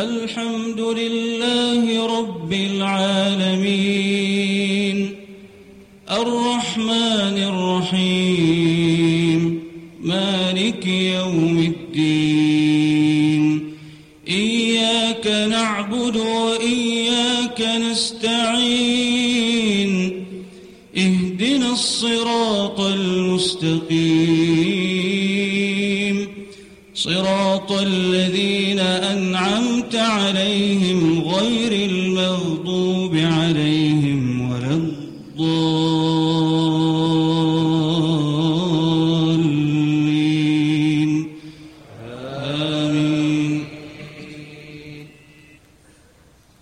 الحمد لله رب العالمين الرحمن الرحيم مالك يوم الدين إياك نعبد وإياك نستعين اهدنا الصراط المستقيم صراط الذين أنعمت عليهم غير المغضوب عليهم ولا الضالين